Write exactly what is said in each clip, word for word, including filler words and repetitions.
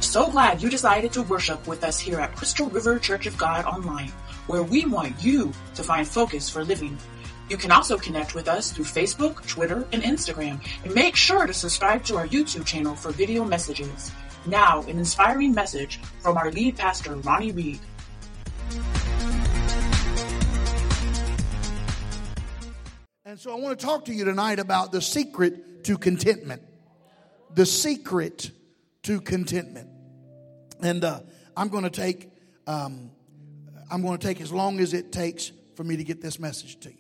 So glad you decided to worship with us here at Crystal River Church of God Online, where we want you to find focus for living. You can also connect with us through Facebook, Twitter, and Instagram, and make sure to subscribe to our YouTube channel for video messages. Now, an inspiring message from our lead pastor, Ronnie Reed. And so I want to talk to you tonight about the secret to contentment. The secret to contentment. And uh, I'm going to take um, I'm going to take as long as it takes for me to get this message to you.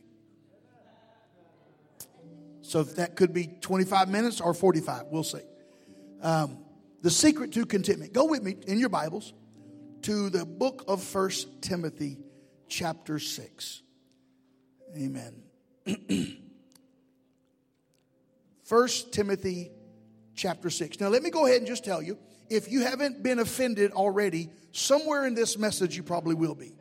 So if that could be twenty-five minutes or forty-five, we'll see. Um, the secret to contentment. Go with me in your Bibles to the book of First Timothy chapter six. Amen. First Timothy chapter six. Now let me go ahead and just tell you, if you haven't been offended already, somewhere in this message you probably will be.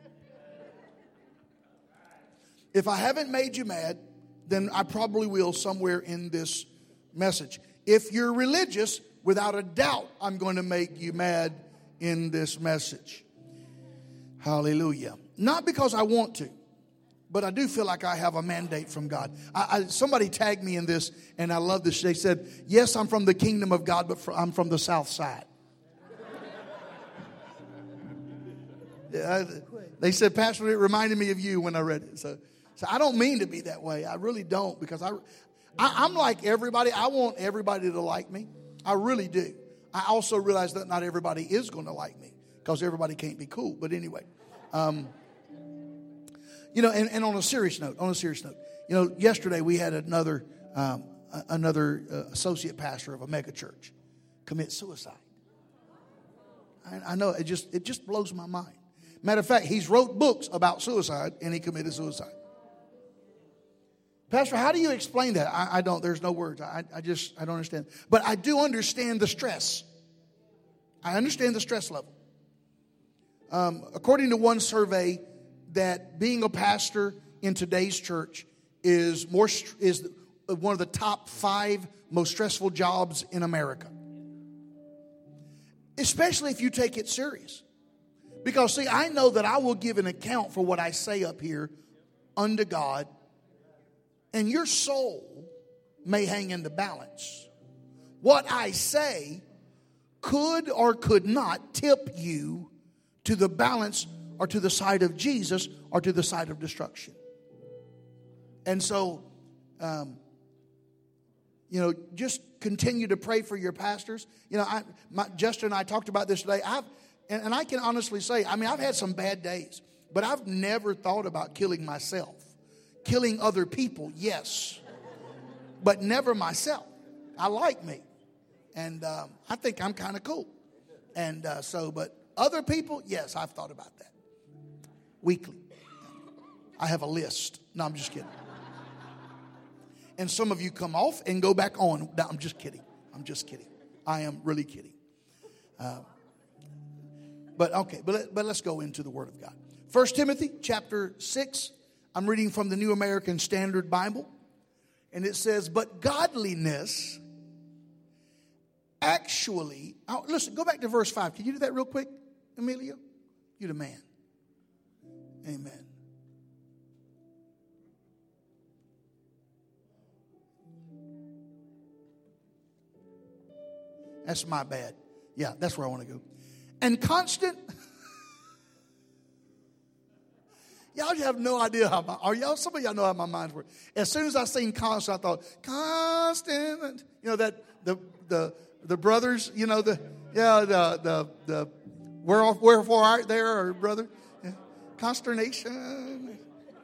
If I haven't made you mad, then I probably will somewhere in this message. If you're religious, without a doubt, I'm going to make you mad in this message. Hallelujah. Not because I want to, but I do feel like I have a mandate from God. I, I, somebody tagged me in this, and I love this. They said, yes, I'm from the kingdom of God, but for, I'm from the south side. Yeah, they said, Pastor, it reminded me of you when I read it. So, so I don't mean to be that way. I really don't, because I, I, I'm like everybody. I want everybody to like me. I really do. I also realize that not everybody is going to like me, because everybody can't be cool. But anyway, um, you know, and, and on a serious note, on a serious note, you know, yesterday we had another um, another uh, associate pastor of a mega church commit suicide. I, I know it just it just blows my mind. Matter of fact, he's wrote books about suicide, and he committed suicide. Pastor, how do you explain that? I, I don't. There's no words. I, I just I don't understand. But I do understand the stress. I understand the stress level. Um, according to one survey, that being a pastor in today's church is more is one of the top five most stressful jobs in America. Especially if you take it serious. Because, see, I know that I will give an account for what I say up here unto God. And your soul may hang in the balance. What I say could or could not tip you to the balance or to the side of Jesus or to the side of destruction. And so, um, you know, just continue to pray for your pastors. You know, I, my, Justin and I talked about this today. I've, and, and I can honestly say, I mean, I've had some bad days, but I've never thought about killing myself. Killing other people, yes, but never myself. I like me, and um, I think I'm kind of cool. And uh, so, but other people, yes, I've thought about that. Weekly. I have a list. No, I'm just kidding. And some of you come off and go back on. No, I'm just kidding. I'm just kidding. I am really kidding. Uh, but okay, but, but let's go into the Word of God. First Timothy chapter six. I'm reading from the New American Standard Bible. And it says, but godliness actually, oh, listen, go back to verse five. Can you do that real quick, Emilio? You're the man. Amen. That's my bad. Yeah, that's where I want to go. And constant. Y'all have no idea how my, are y'all, some of y'all know how my mind's work. As soon as I seen constant, I thought, constant, you know, that, the, the, the brothers, you know, the, yeah, the, the, the, where, wherefore art there, or brother, yeah. Consternation,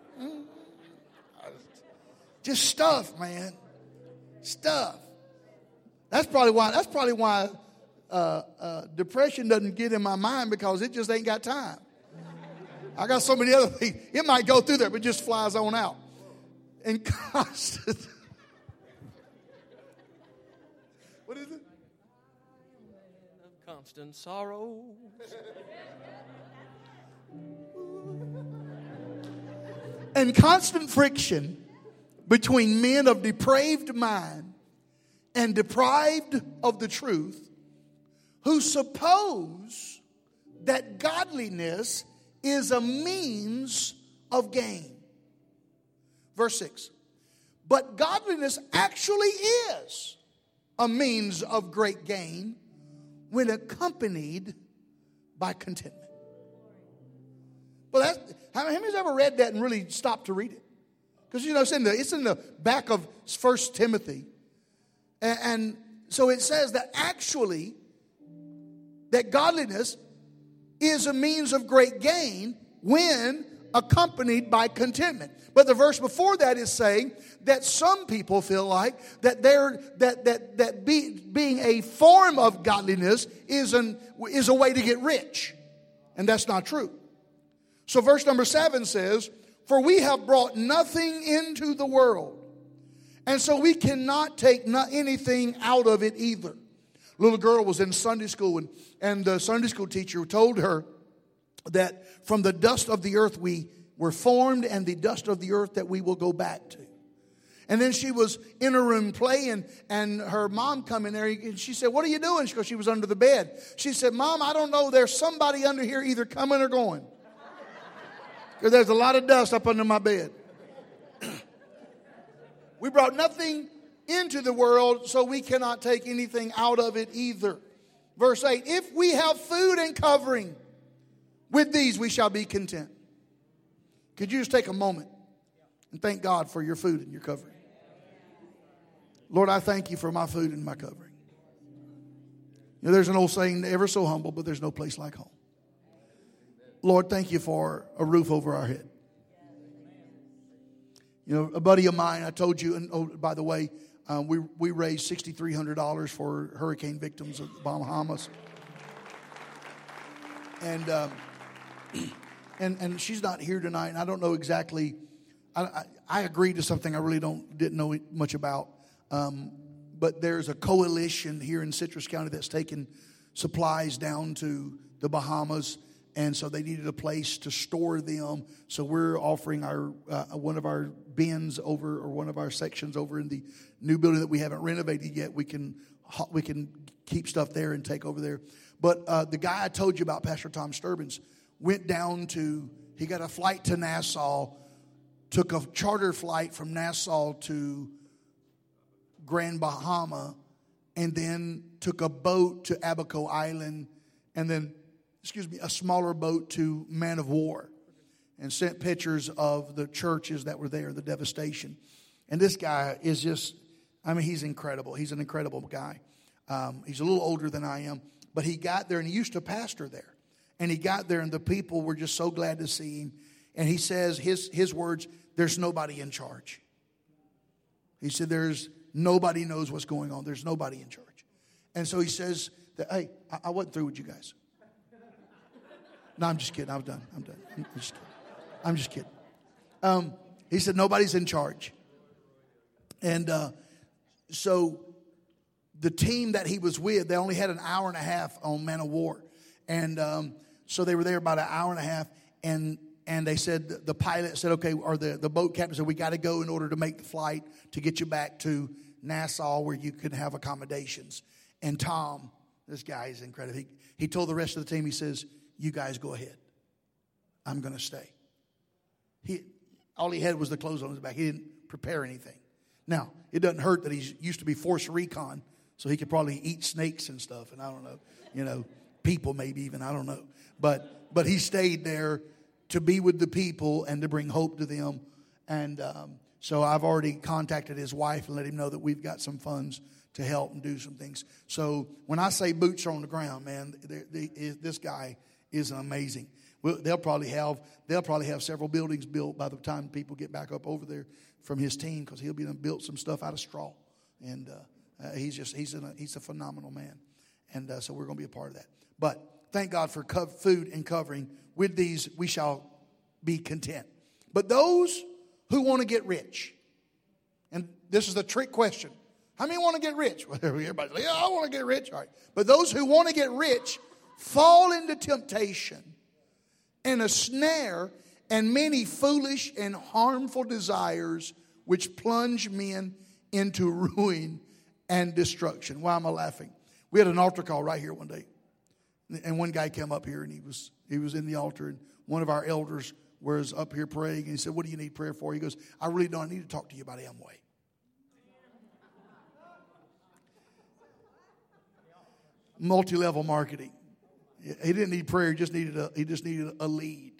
just stuff, man, stuff. That's probably why, that's probably why, uh, uh, depression doesn't get in my mind, because it just ain't got time. I got so many other things. It might go through there, but just flies on out. And constant. What is it? Of constant sorrow. And constant friction between men of depraved mind and deprived of the truth, who suppose that godliness is a means of gain. Verse six. But godliness actually is a means of great gain when accompanied by contentment. Well, that's, how many has ever read that and really stopped to read it? Because, you know, it's in the, it's in the back of First Timothy. And, and so it says that actually, that godliness is a means of great gain when accompanied by contentment. But the verse before that is saying that some people feel like that they're that that that be, being a form of godliness is an is a way to get rich, and that's not true. So verse number seven says, "For we have brought nothing into the world, and so we cannot take not anything out of it either." Little girl was in Sunday school, and and the Sunday school teacher told her that from the dust of the earth we were formed, and the dust of the earth that we will go back to. And then she was in her room playing, and her mom come in there, and she said, "What are you doing?" Because she was under the bed. She said, "Mom, I don't know. There's somebody under here either coming or going. Because there's a lot of dust up under my bed." We brought nothing into the world, so we cannot take anything out of it either. Verse eight, "If we have food and covering, with these we shall be content." Could you just take a moment and thank God for your food and your covering? Lord, I thank you for my food and my covering. You know, there's an old saying, ever so humble, but there's no place like home. Lord, thank you for a roof over our head. You know, a buddy of mine, I told you, and oh, by the way, um, we, we raised six thousand three hundred dollars for hurricane victims of the Bahamas. And... Um, And and she's not here tonight, and I don't know exactly. I, I, I agreed to something I really don't didn't know much about. Um, but there's a coalition here in Citrus County that's taken supplies down to the Bahamas, and so they needed a place to store them. So we're offering our uh, one of our bins over, or one of our sections over in the new building that we haven't renovated yet. We can we can keep stuff there and take over there. But uh, the guy I told you about, Pastor Tom Sturbins, went down to, he got a flight to Nassau, took a charter flight from Nassau to Grand Bahama, and then took a boat to Abaco Island, and then, excuse me, a smaller boat to Man of War, and sent pictures of the churches that were there, the devastation. And this guy is just, I mean, he's incredible. He's an incredible guy. Um, he's a little older than I am, but he got there, and he used to pastor there. And he got there, and the people were just so glad to see him. And he says, his, his words, "There's nobody in charge." He said, "There's nobody knows what's going on. There's nobody in charge." And so he says, that, "Hey, I, I wasn't through with you guys." No, I'm just kidding. I'm done. I'm done. I'm just kidding. I'm just kidding. Um, he said, "Nobody's in charge." And uh, so the team that he was with, they only had an hour and a half on Man of War. And um, so they were there about an hour and a half, and and they said, the pilot said, okay, or the, the boat captain said, "We got to go in order to make the flight to get you back to Nassau where you can have accommodations." And Tom, this guy is incredible. He, he told the rest of the team, he says, "You guys go ahead. I'm going to stay." He all he had was the clothes on his back. He didn't prepare anything. Now, it doesn't hurt that he used to be force recon, so he could probably eat snakes and stuff, and I don't know, you know, people maybe even, I don't know. But but he stayed there to be with the people and to bring hope to them. And um, so I've already contacted his wife and let him know that we've got some funds to help and do some things. So when I say boots are on the ground, man, they, they, this guy is amazing. Well, they'll probably have they'll probably have several buildings built by the time people get back up over there from his team, because he'll be done built some stuff out of straw. And uh, uh, he's just he's a he's a phenomenal man. And uh, so we're going to be a part of that. But thank God for co- food and covering. With these, we shall be content. But those who want to get rich, and this is the trick question. How many want to get rich? Well, everybody's like, yeah, I want to get rich. All right. But those who want to get rich fall into temptation and a snare and many foolish and harmful desires which plunge men into ruin and destruction. Why am I laughing? We had an altar call right here one day. And one guy came up here and he was he was in the altar, and one of our elders was up here praying, and he said, "What do you need prayer for?" He goes, "I really don't I need to talk to you about Amway." Multi-level marketing. He didn't need prayer, he just needed a he just needed a lead.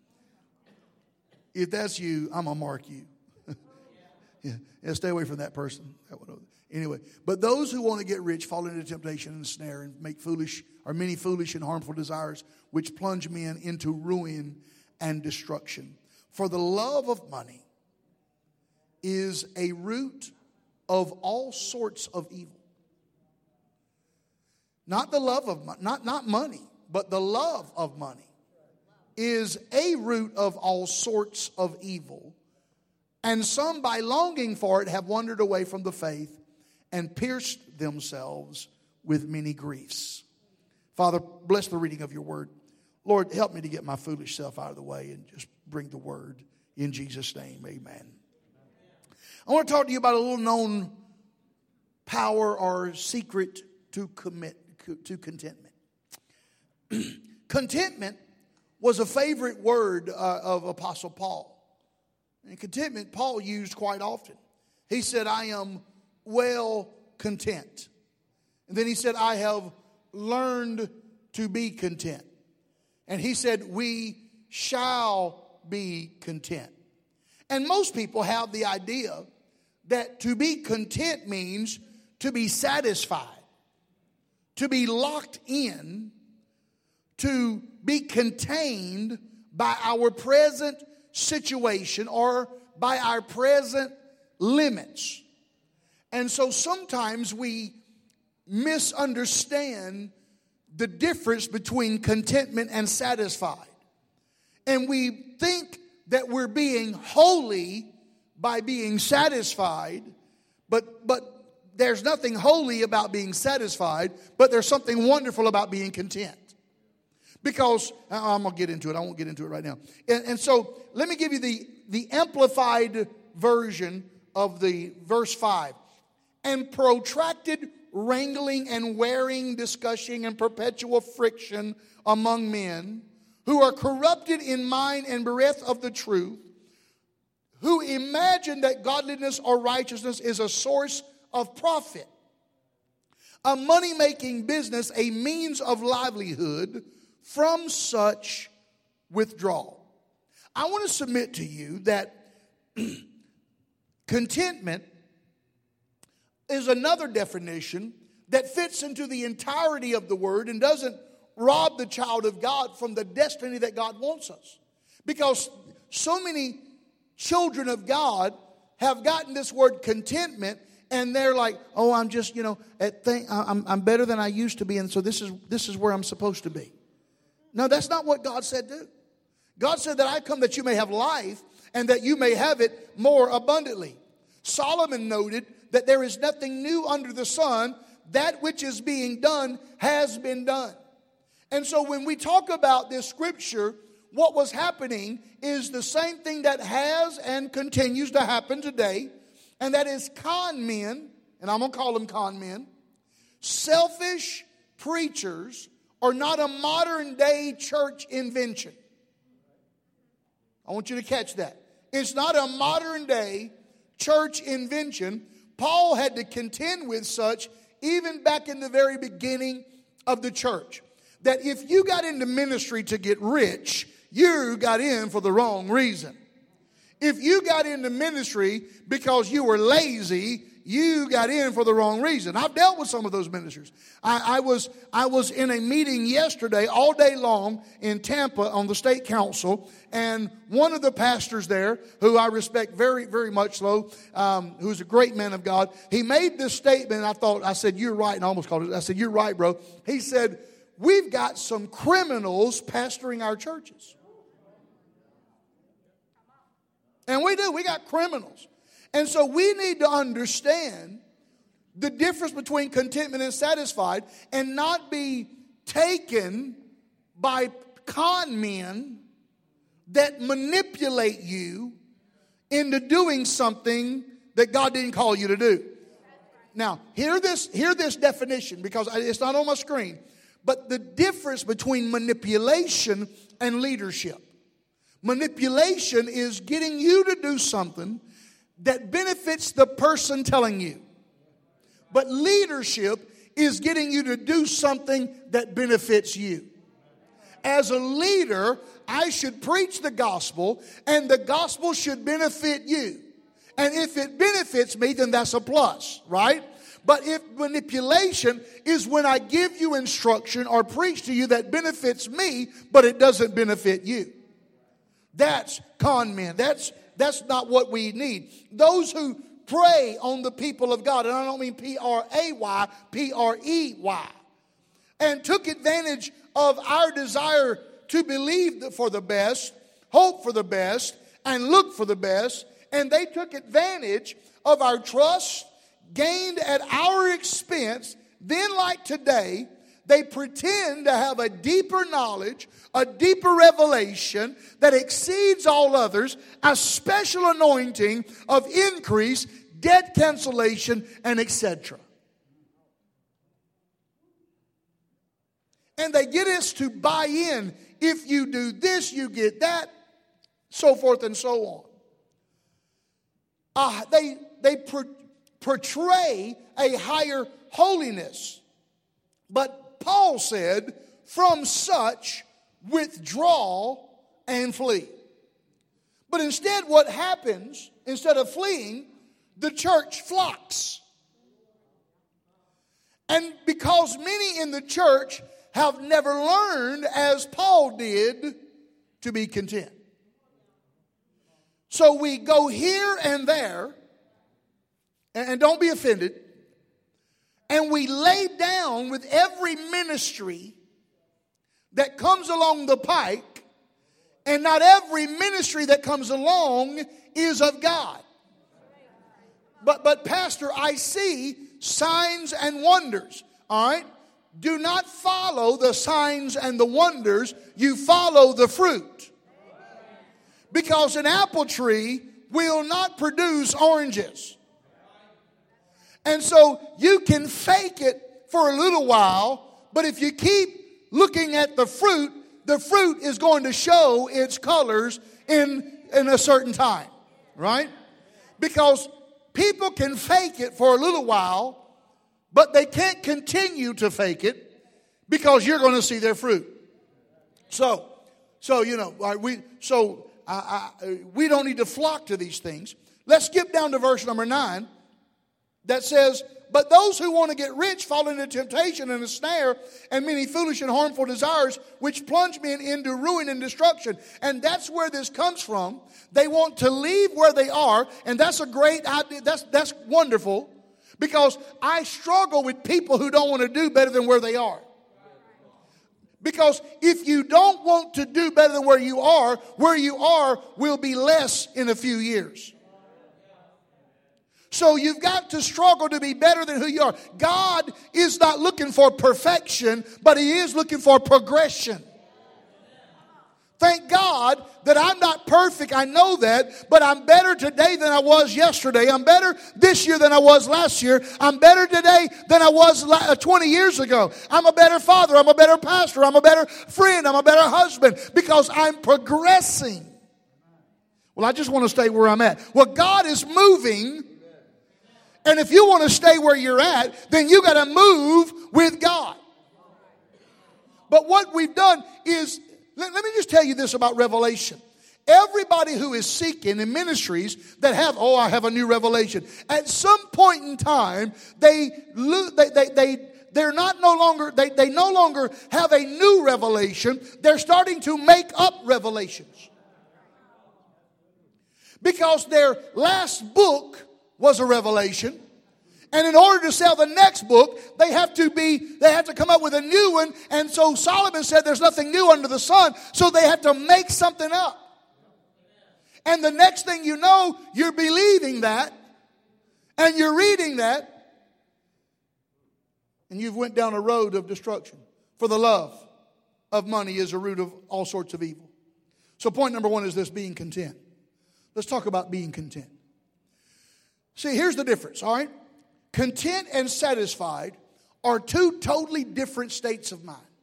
If that's you, I'm gonna mark you. yeah, yeah, stay away from that person. That one. Anyway, but those who want to get rich fall into temptation and snare and make foolish or many foolish and harmful desires, which plunge men into ruin and destruction. For the love of money is a root of all sorts of evil. Not the love of money, not, not money, but the love of money is a root of all sorts of evil. And some, by longing for it, have wandered away from the faith and pierced themselves with many griefs. Father, bless the reading of your word. Lord, help me to get my foolish self out of the way and just bring the word in Jesus' name. Amen. I want to talk to you about a little known power or secret to commit to contentment. Contentment was a favorite word uh, of Apostle Paul. And contentment Paul used quite often. He said, "I am well content." And then he said, "I have learned to be content." And he said, "We shall be content." And most people have the idea that to be content means to be satisfied, to be locked in, to be contained by our present situation or by our present limits. And so sometimes we misunderstand the difference between contentment and satisfied. And we think that we're being holy by being satisfied, but but there's nothing holy about being satisfied, but there's something wonderful about being content. Because, I'm going to get into it. I won't get into it right now. And, and so, let me give you the, the amplified version of the verse five. And protracted wrangling and wearing, discussing, and perpetual friction among men who are corrupted in mind and bereft of the truth, who imagine that godliness or righteousness is a source of profit, a money-making business, a means of livelihood. From such withdrawal. I want to submit to you that contentment is another definition that fits into the entirety of the word and doesn't rob the child of God from the destiny that God wants us. Because so many children of God have gotten this word contentment and they're like, "Oh, I'm just, you know, at th- I'm, I'm better than I used to be, and so this is this is where I'm supposed to be." No, that's not what God said do. God said that I come that you may have life and that you may have it more abundantly. Solomon noted that there is nothing new under the sun. That which is being done has been done. And so when we talk about this scripture, what was happening is the same thing that has and continues to happen today. And that is con men, and I'm going to call them con men, selfish preachers, are not a modern day church invention. I want you to catch that. It's not a modern day church invention. Paul had to contend with such even back in the very beginning of the church. That if you got into ministry to get rich, you got in for the wrong reason. If you got into ministry because you were lazy, you got in for the wrong reason. I've dealt with some of those ministers. I, I was I was in a meeting yesterday all day long in Tampa on the state council, and one of the pastors there, who I respect very, very much so, um, who's a great man of God, he made this statement, and I thought, I said, "You're right," and I almost called it, I said, "You're right, bro." He said, "We've got some criminals pastoring our churches." And we do. We got criminals. And so we need to understand the difference between contentment and satisfied and not be taken by con men that manipulate you into doing something that God didn't call you to do. Now, hear this, hear this definition because it's not on my screen. But the difference between manipulation and leadership. Manipulation is getting you to do something that benefits the person telling you. But leadership is getting you to do something that benefits you. As a leader, I should preach the gospel, and the gospel should benefit you. And if it benefits me, then that's a plus, right? But if manipulation is when I give you instruction or preach to you that benefits me, but it doesn't benefit you. That's con men. That's, that's not what we need. Those who prey on the people of God, and I don't mean P R A Y, P R E Y, and took advantage of our desire to believe for the best, hope for the best, and look for the best, and they took advantage of our trust, gained at our expense. Then, like today, they pretend to have a deeper knowledge, a deeper revelation that exceeds all others, a special anointing of increase, debt cancellation, and et cetera. And they get us to buy in. If you do this, you get that, so forth and so on. Uh, they they per, portray a higher holiness. But Paul said, from such withdraw and flee. But instead what happens, instead of fleeing, the church flocks. And because many in the church have never learned, as Paul did, to be content. So we go here and there, and don't be offended, and we lay down with every ministry that comes along the pike, and not every ministry that comes along is of God. But, but Pastor, I see signs and wonders, all right? Do not follow the signs and the wonders, you follow the fruit. Because an apple tree will not produce oranges. And so you can fake it for a little while, but if you keep looking at the fruit, the fruit is going to show its colors in, in a certain time, right? Because people can fake it for a little while, but they can't continue to fake it because you're going to see their fruit. So, so you know, we so I, I, we don't need to flock to these things. Let's skip down to verse number nine that says, but those who want to get rich fall into temptation and a snare and many foolish and harmful desires which plunge men into ruin and destruction. And that's where this comes from. They want to leave where they are, and that's a great idea. That's, that's wonderful, because I struggle with people who don't want to do better than where they are. Because if you don't want to do better than where you are, where you are will be less in a few years. So you've got to struggle to be better than who you are. God is not looking for perfection, but He is looking for progression. Thank God that I'm not perfect. I know that. But I'm better today than I was yesterday. I'm better this year than I was last year. I'm better today than I was twenty years ago. I'm a better father. I'm a better pastor. I'm a better friend. I'm a better husband. Because I'm progressing. Well, I just want to stay where I'm at. Well, God is moving. And if you want to stay where you're at, then you got to move with God. But what we've done is, let, let me just tell you this about revelation. Everybody who is seeking in ministries that have, oh, I have a new revelation. At some point in time, they they they, they they're not no longer they, they no longer have a new revelation. They're starting to make up revelations. Because their last book was a revelation. And in order to sell the next book, they have to be, they have to come up with a new one. And so Solomon said there's nothing new under the sun. So they have to make something up. And the next thing you know, you're believing that. And you're reading that. And you've went down a road of destruction. For the love of money is a root of all sorts of evil. So point number one is this, being content. Let's talk about being content. See, here's the difference, all right? Content and satisfied are two totally different states of mind.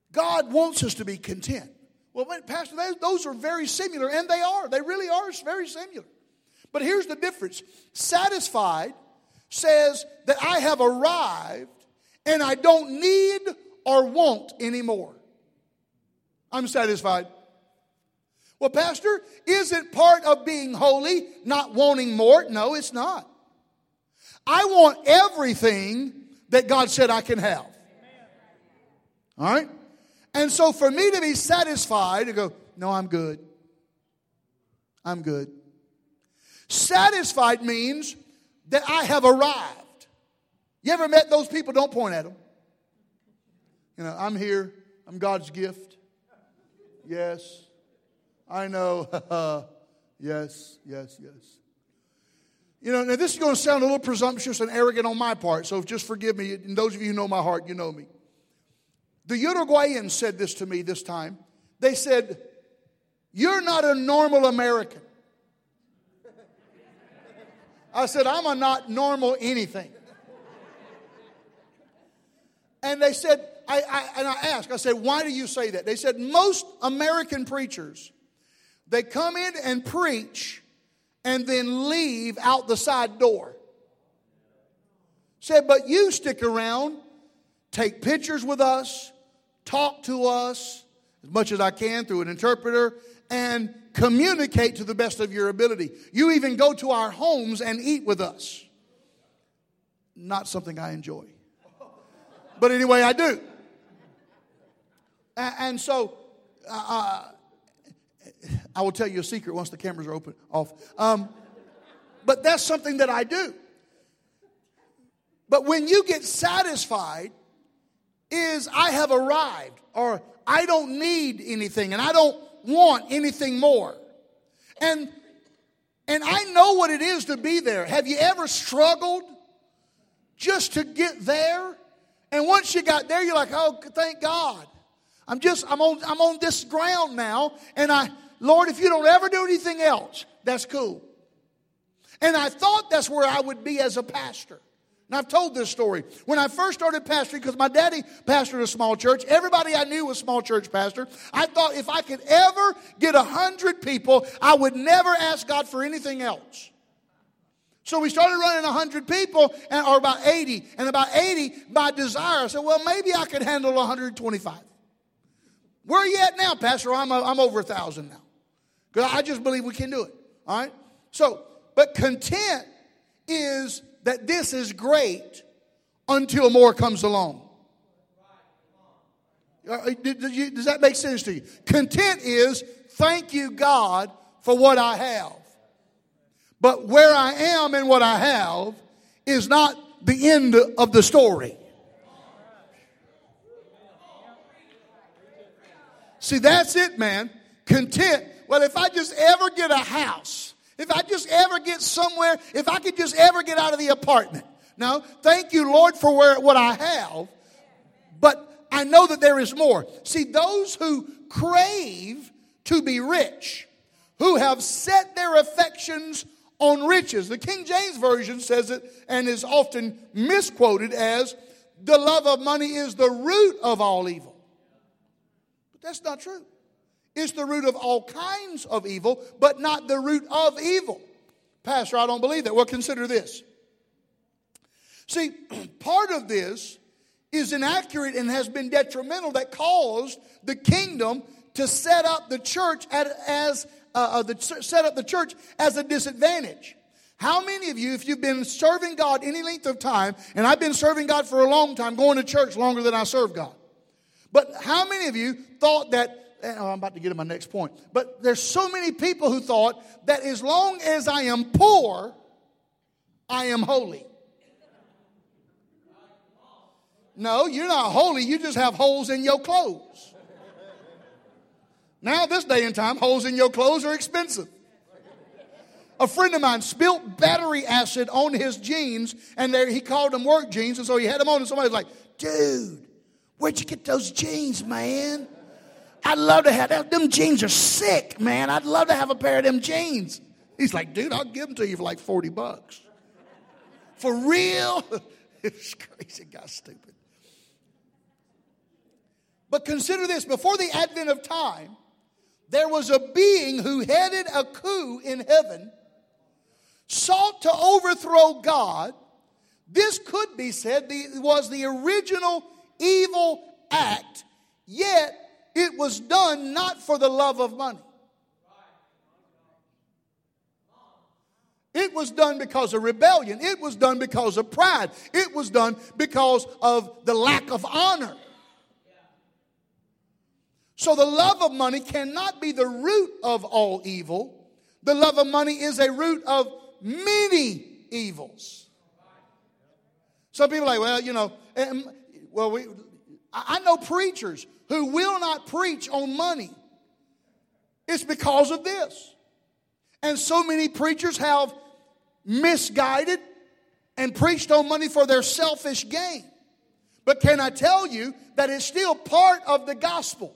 God wants us to be content. Well, wait, Pastor, those are very similar, and they are. They really are very similar. But here's the difference. Satisfied says that I have arrived and I don't need or want anymore. I'm satisfied. Well, Pastor, is it part of being holy, not wanting more? No, it's not. I want everything that God said I can have. All right? And so for me to be satisfied, to go, no, I'm good. I'm good. Satisfied means that I have arrived. You ever met those people? Don't point at them. You know, I'm here. I'm God's gift. Yes. I know. Yes, yes, yes. You know, now this is going to sound a little presumptuous and arrogant on my part, so just forgive me. And those of you who know my heart, you know me. The Uruguayans said this to me this time. They said, you're not a normal American. I said, I'm a not normal anything. And they said, I, I, and I asked, I said, why do you say that? They said, most American preachers, they come in and preach and then leave out the side door. Said, but you stick around, take pictures with us, talk to us as much as I can through an interpreter, and communicate to the best of your ability. You even go to our homes and eat with us. Not something I enjoy. But anyway, I do. And so, uh, I will tell you a secret once the cameras are open off. Um, but that's something that I do. But when you get satisfied, is I have arrived, or I don't need anything, and I don't want anything more. And and I know what it is to be there. Have you ever struggled just to get there? And once you got there, you're like, oh, thank God. I'm just, I'm on, I'm on this ground now. And I, Lord, if you don't ever do anything else, that's cool. And I thought that's where I would be as a pastor. And I've told this story. When I first started pastoring, because my daddy pastored a small church, everybody I knew was small church pastor. I thought if I could ever get a hundred people, I would never ask God for anything else. So we started running a hundred people, and, or about eighty. And about eighty, by desire, I said, well, maybe I could handle one hundred twenty-five. Where are you at now, Pastor? I'm, a, I'm over a thousand now. Because I just believe we can do it. All right? So, but content is that this is great until more comes along. Does that make sense to you? Content is, thank you, God, for what I have. But where I am and what I have is not the end of the story. See, that's it, man. Content. Well, if I just ever get a house, if I just ever get somewhere, if I could just ever get out of the apartment. No, thank you, Lord, for where, what I have. But I know that there is more. See, those who crave to be rich, who have set their affections on riches. The King James Version says it and is often misquoted as, the love of money is the root of all evil. But that's not true. It's the root of all kinds of evil, but not the root of evil. Pastor, I don't believe that. Well, consider this. See, part of this is inaccurate and has been detrimental that caused the kingdom to set up the church at, as uh, the, set up the church as a disadvantage. How many of you, if you've been serving God any length of time, and I've been serving God for a long time, going to church longer than I serve God, but how many of you thought that, oh, I'm about to get to my next point, but there's so many people who thought that as long as I am poor, I am holy. No, you're not holy. You just have holes in your clothes. Now, this day and time, holes in your clothes are expensive. A friend of mine spilt battery acid on his jeans, and there he called them work jeans, and so he had them on, and somebody was like, dude, where'd you get those jeans, man? I'd love to have them. Them jeans are sick, man. I'd love to have a pair of them jeans. He's like, dude, I'll give them to you for like forty bucks. For real? It was crazy. Got stupid. But consider this, before the advent of time, there was a being who headed a coup in heaven, sought to overthrow God. This could be said the, was the original evil act, yet it was done not for the love of money. It was done because of rebellion. It was done because of pride. It was done because of the lack of honor. So the love of money cannot be the root of all evil. The love of money is a root of many evils. Some people are like, well, you know, well, we, I know preachers who will not preach on money. It's because of this. And so many preachers have misguided and preached on money for their selfish gain. But can I tell you that it's still part of the gospel?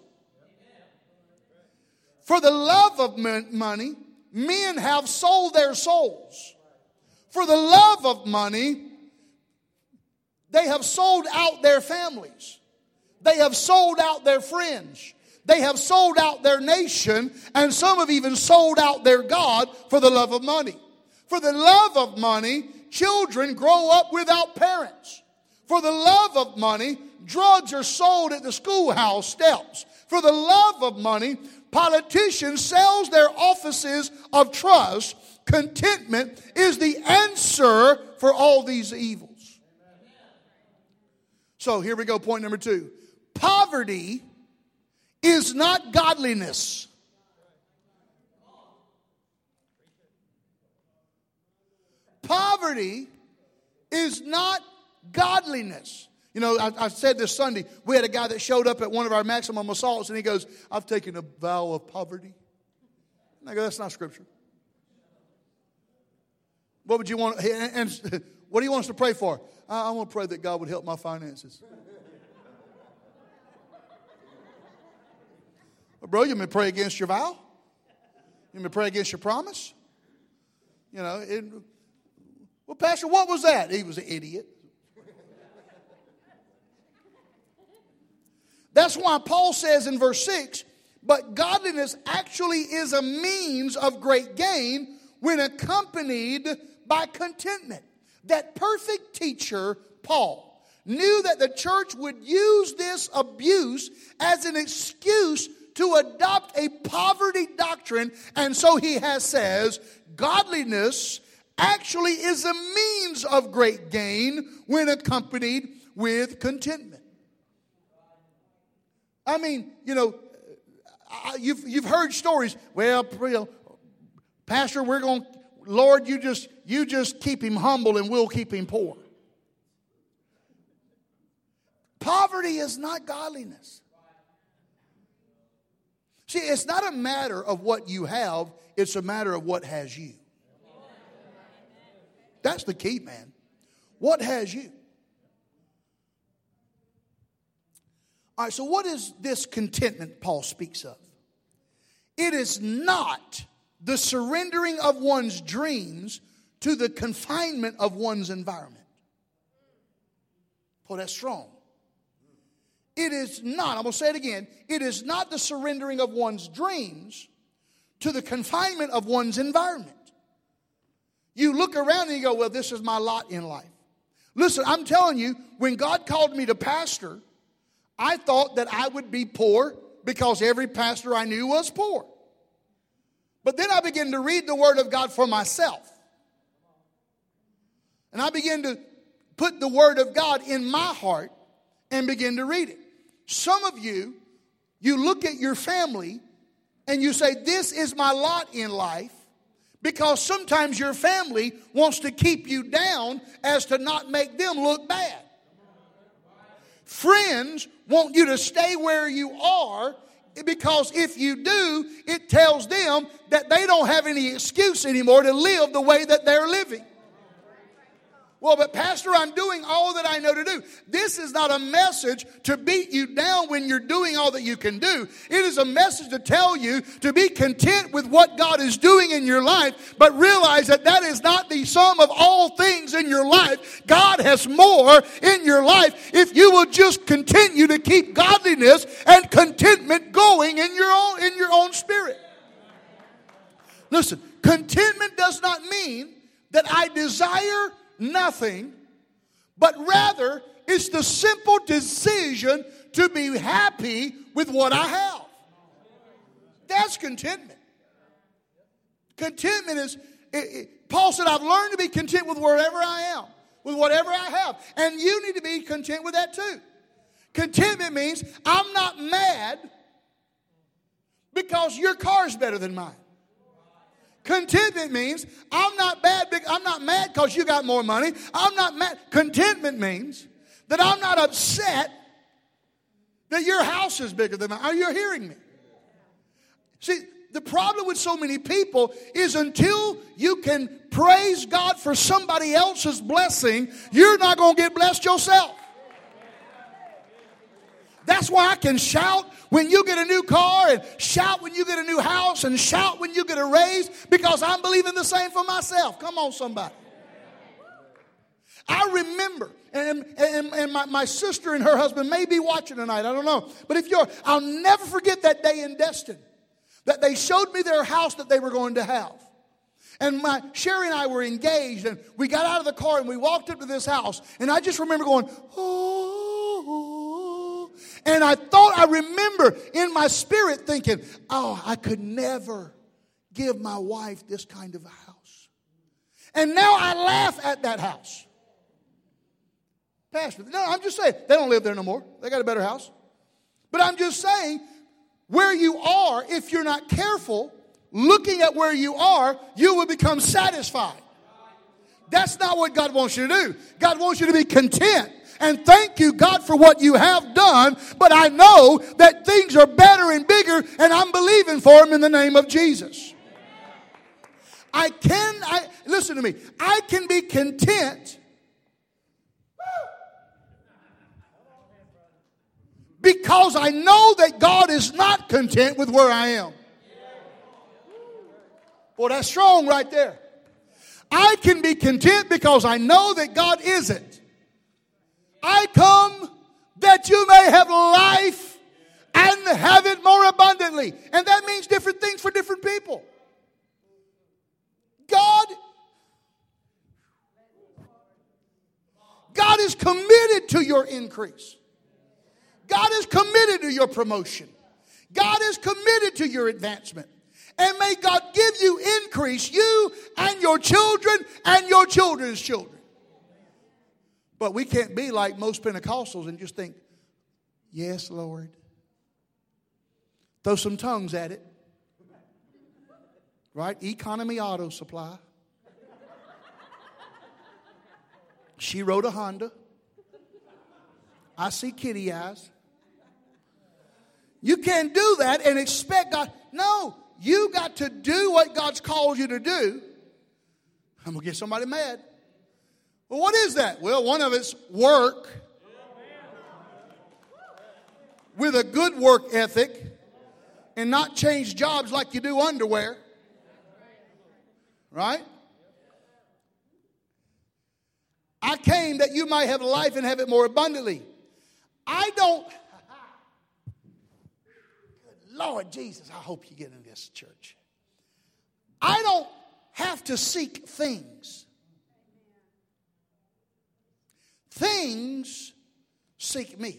For the love of money, men have sold their souls. For the love of money, they have sold out their families. They have sold out their friends. They have sold out their nation. And some have even sold out their God for the love of money. For the love of money, children grow up without parents. For the love of money, drugs are sold at the schoolhouse steps. For the love of money, politicians sell their offices of trust. Contentment is the answer for all these evils. So here we go, point number two. Poverty is not godliness. Poverty is not godliness. You know, I, I said this Sunday, we had a guy that showed up at one of our maximum assaults and he goes, I've taken a vow of poverty. And I go, that's not scripture. What would you want? And, and what do you want us to pray for? I, I want to pray that God would help my finances. Well, bro, you may pray against your vow. You may pray against your promise. You know, it, well, Pastor, what was that? He was an idiot. That's why Paul says in verse six, but godliness actually is a means of great gain when accompanied by contentment. That perfect teacher, Paul, knew that the church would use this abuse as an excuse to adopt a poverty doctrine. And so he has says, godliness actually is a means of great gain when accompanied with contentment. I mean, you know, you've you've heard stories. Well, you know, Pastor, we're going, Lord, you just you just keep him humble and we'll keep him poor. Poverty is not godliness. See, it's not a matter of what you have, it's a matter of what has you. That's the key, man. What has you? All right, so what is this contentment Paul speaks of? It is not the surrendering of one's dreams to the confinement of one's environment. Oh, that's strong. It is not, I'm going to say it again, it is not the surrendering of one's dreams to the confinement of one's environment. You look around and you go, well, this is my lot in life. Listen, I'm telling you, when God called me to pastor, I thought that I would be poor because every pastor I knew was poor. But then I began to read the Word of God for myself. And I began to put the Word of God in my heart and begin to read it. Some of you, you look at your family and you say, this is my lot in life, because sometimes your family wants to keep you down as to not make them look bad. Friends want you to stay where you are, because if you do, it tells them that they don't have any excuse anymore to live the way that they're living. Well, but Pastor, I'm doing all that I know to do. This is not a message to beat you down when you're doing all that you can do. It is a message to tell you to be content with what God is doing in your life, but realize that that is not the sum of all things in your life. God has more in your life if you will just continue to keep godliness and contentment going in your own, in your own spirit. Listen, contentment does not mean that I desire nothing, but rather it's the simple decision to be happy with what I have. That's contentment. Contentment is, it, it, Paul said, I've learned to be content with wherever I am, with whatever I have. And you need to be content with that too. Contentment means I'm not mad because your car's better than mine. Contentment means I'm not bad. I'm not mad because you got more money. I'm not mad. Contentment means that I'm not upset that your house is bigger than mine. Are you hearing me? See, the problem with so many people is until you can praise God for somebody else's blessing, you're not going to get blessed yourself. That's why I can shout when you get a new car and shout when you get a new house and shout when you get a raise because I'm believing the same for myself. Come on, somebody. I remember, and, and, and my, my sister and her husband may be watching tonight. I don't know. But if you're, I'll never forget that day in Destin that they showed me their house that they were going to have. And my Sherry and I were engaged, and we got out of the car and we walked up to this house. And I just remember going, oh. And I thought, I remember in my spirit thinking, oh, I could never give my wife this kind of a house. And now I laugh at that house. Pastor, no, I'm just saying, they don't live there no more. They got a better house. But I'm just saying, where you are, if you're not careful, looking at where you are, you will become satisfied. That's not what God wants you to do. God wants you to be content. And thank you, God, for what you have done. But I know that things are better and bigger, and I'm believing for them in the name of Jesus. I can, I listen to me, I can be content because I know that God is not content with where I am. Boy, that's strong right there. I can be content because I know that God isn't. I come that you may have life and have it more abundantly. And that means different things for different people. God, God is committed to your increase. God is committed to your promotion. God is committed to your advancement. And may God give you increase, you and your children and your children's children. But we can't be like most Pentecostals and just think, yes, Lord. Throw some tongues at it. Right? Economy Auto Supply. She rode a Honda. I see kitty eyes. You can't do that and expect God. No, you got to do what God's called you to do. I'm going to get somebody mad. Well, what is that? Well, one of it's work with a good work ethic and not change jobs like you do underwear. Right? I came that you might have life and have it more abundantly. I don't. Good Lord Jesus, I hope you get in this church. I don't have to seek things. Things seek me.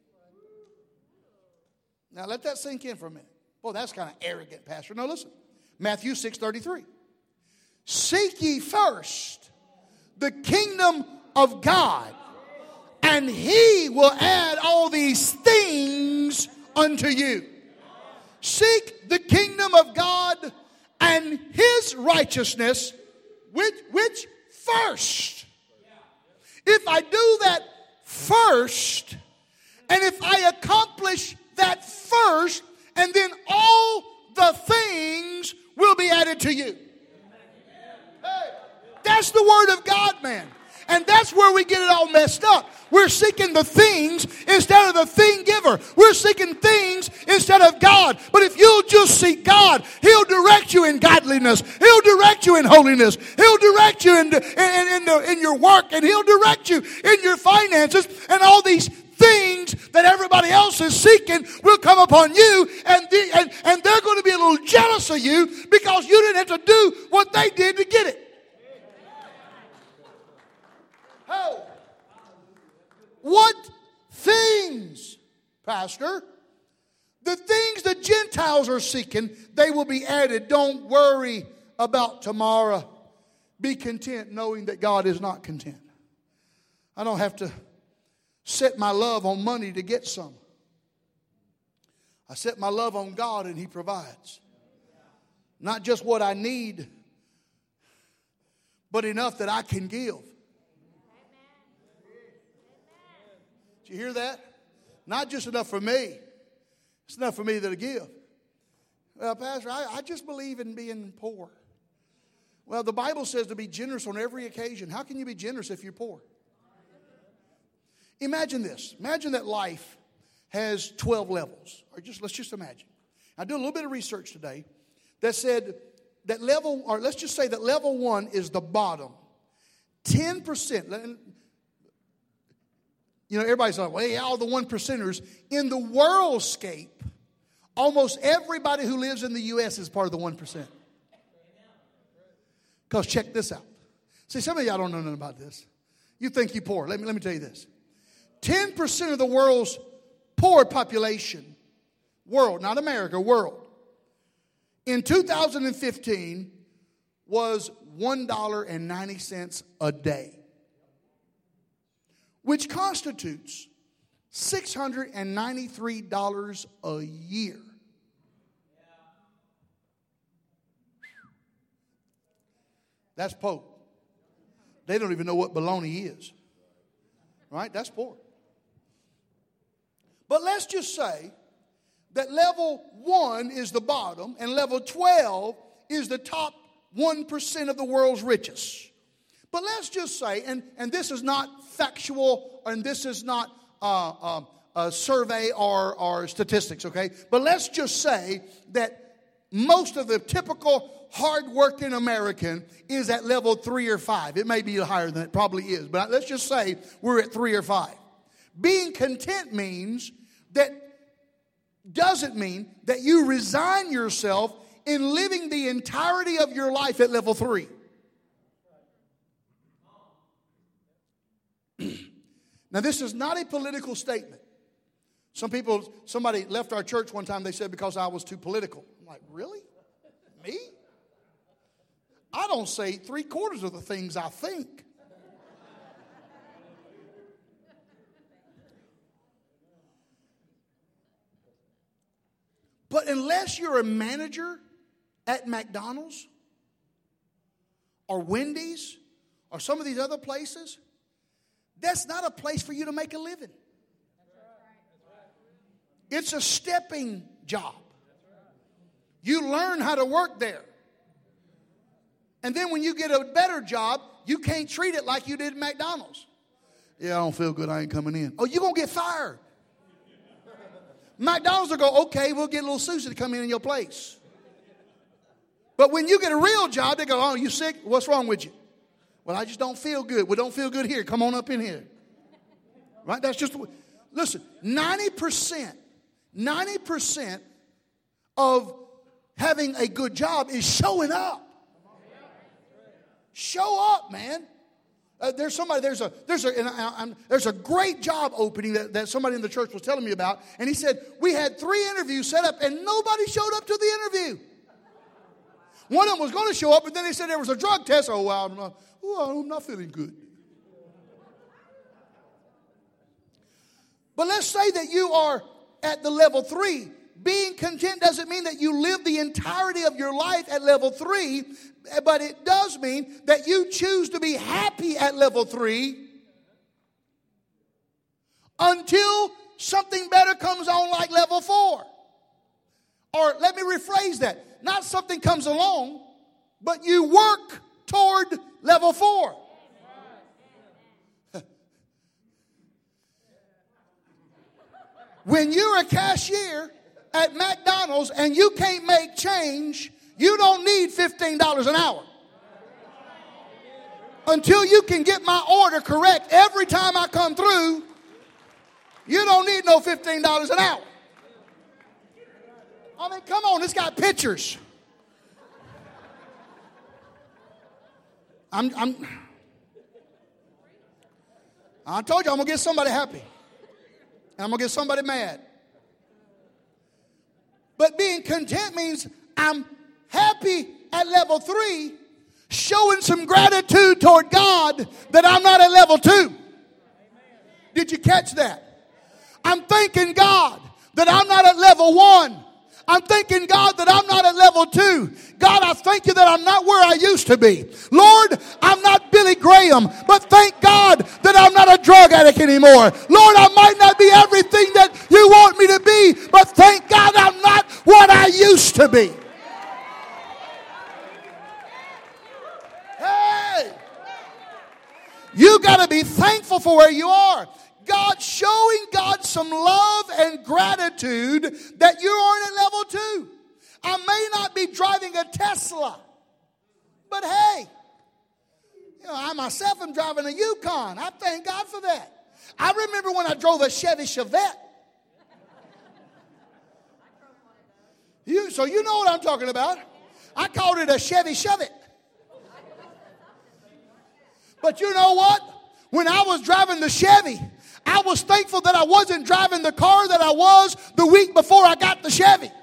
Now let that sink in for a minute. Boy, that's kind of arrogant, Pastor. No, listen. Matthew six thirty-three. Seek ye first the kingdom of God, and he will add all these things unto you. Seek the kingdom of God and his righteousness, which, which first. If I do that first, and if I accomplish that first, and then all the things will be added to you. Hey, that's the word of God, man. And that's where we get it all messed up. We're seeking the things instead of the thing giver. We're seeking things instead of God. But if you'll just seek God, He'll direct you in godliness. He'll direct you in holiness. He'll direct you in, in, in, the, in your work. And He'll direct you in your finances. And all these things that everybody else is seeking will come upon you. And, the, and, and they're going to be a little jealous of you because you didn't have to do what they did to get it. Oh. What things, Pastor? The things the Gentiles are seeking, they will be added. Don't worry about tomorrow. Be content knowing that God is not content. I don't have to set my love on money to get some. I set my love on God and He provides. Not just what I need, but enough that I can give. Did you hear that? Not just enough for me. It's enough for me to give. Well, Pastor, I, I just believe in being poor. Well, the Bible says to be generous on every occasion. How can you be generous if you're poor? Imagine this. Imagine that life has twelve levels. Or just let's just imagine. I did a little bit of research today that said that level, or let's just say that level one is the bottom. ten percent. You know, everybody's like, well, yeah, all the one percenters. In the worldscape, almost everybody who lives in the U S is part of the one percent. Because check this out. See, some of y'all don't know nothing about this. You think you're poor. Let me, let me tell you this. ten percent of the world's poor population, world, not America, world, in two thousand fifteen was one dollar and ninety cents a day, which constitutes six hundred ninety-three dollars a year. That's poor. They don't even know what baloney is. Right? That's poor. But let's just say that level one is the bottom and level twelve is the top one percent of the world's richest. But let's just say, and, and this is not factual, and this is not uh, uh, a survey or, or statistics, okay? But let's just say that most of the typical hard-working American is at level three or five. It may be higher than it probably is, but let's just say we're at three or five. Being content means that, doesn't mean that you resign yourself in living the entirety of your life at level three. Now, this is not a political statement. Some people, somebody left our church one time, they said because I was too political. I'm like, really? Me? I don't say three quarters of the things I think. But unless you're a manager at McDonald's or Wendy's or some of these other places, that's not a place for you to make a living. It's a stepping job. You learn how to work there. And then when you get a better job, you can't treat it like you did at McDonald's. Yeah, I don't feel good. I ain't coming in. Oh, you're going to get fired. McDonald's will go, okay, we'll get little Susie to come in in your place. But when you get a real job, they go, oh, you sick? What's wrong with you? Well, I just don't feel good. We don't feel good here. Come on up in here. Right? That's just, listen, ninety percent, ninety percent of having a good job is showing up. Show up, man. Uh, there's somebody, there's a, there's a, and I, I'm, there's a great job opening that, that somebody in the church was telling me about. And he said, we had three interviews set up and nobody showed up to the interview. One of them was going to show up, but then they said there was a drug test. Oh, well, I'm not, oh, I'm not feeling good. But let's say that you are at the level three. Being content doesn't mean that you live the entirety of your life at level three, but it does mean that you choose to be happy at level three until something better comes on like level four. Or let me rephrase that. Not something comes along, but you work toward level four. When you're a cashier at McDonald's and you can't make change, you don't need fifteen dollars an hour. Until you can get my order correct every time I come through, you don't need no fifteen dollars an hour. I mean, come on, it's got pictures. I'm, I'm, I told you I'm going to get somebody happy. And I'm going to get somebody mad. But being content means I'm happy at level three, showing some gratitude toward God that I'm not at level two. Did you catch that? I'm thanking God that I'm not at level one. I'm thanking God that I'm not at level two. God, I thank you that I'm not where I used to be. Lord, I'm not Billy Graham, but thank God that I'm not a drug addict anymore. Lord, I might not be everything that you want me to be, but thank God I'm not what I used to be. Hey! You got to be thankful for where you are. God showing God some love and gratitude that you aren't at level two. I may not be driving a Tesla, but hey, you know, I myself am driving a Yukon. I thank God for that. I remember when I drove a Chevy Chevette. You, so you know what I'm talking about. I called it a Chevy Chevette. But you know what? When I was driving the Chevy, I was thankful that I wasn't driving the car that I was the week before I got the Chevy.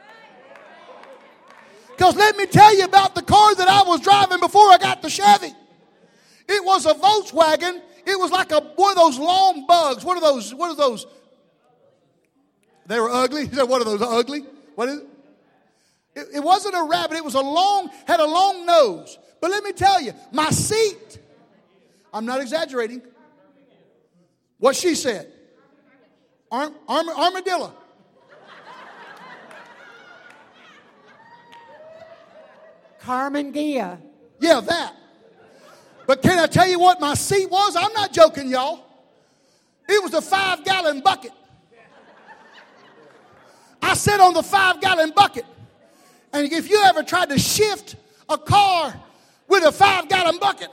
Because let me tell you about the car that I was driving before I got the Chevy. It was a Volkswagen. It was like a one of those long bugs. What are those? What are those? They were ugly. You said, what are those ugly? What is it? It, it wasn't a rabbit. It was a long, had a long nose. But let me tell you, my seat, I'm not exaggerating. What she said. Arm, arm, armadillo. Carmen Gia. Yeah, that. But can I tell you what my seat was? I'm not joking, y'all. It was a five-gallon bucket. I sat on the five-gallon bucket. And if you ever tried to shift a car with a five-gallon bucket.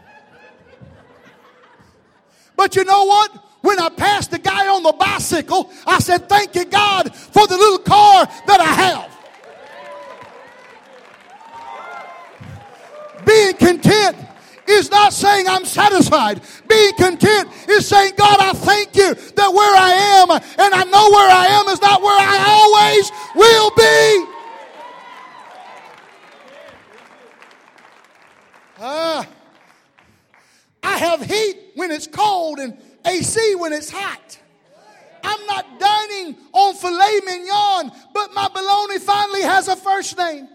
But you know what? When I passed the guy on the bicycle, I said, thank you, God, for the little car that I have. Being content is not saying I'm satisfied. Being content is saying, God, I thank you that where I am, and I know where I am is not where I always will be. Uh, I have heat when it's cold and A C when it's hot. I'm not dining on filet mignon, but my bologna finally has a first name.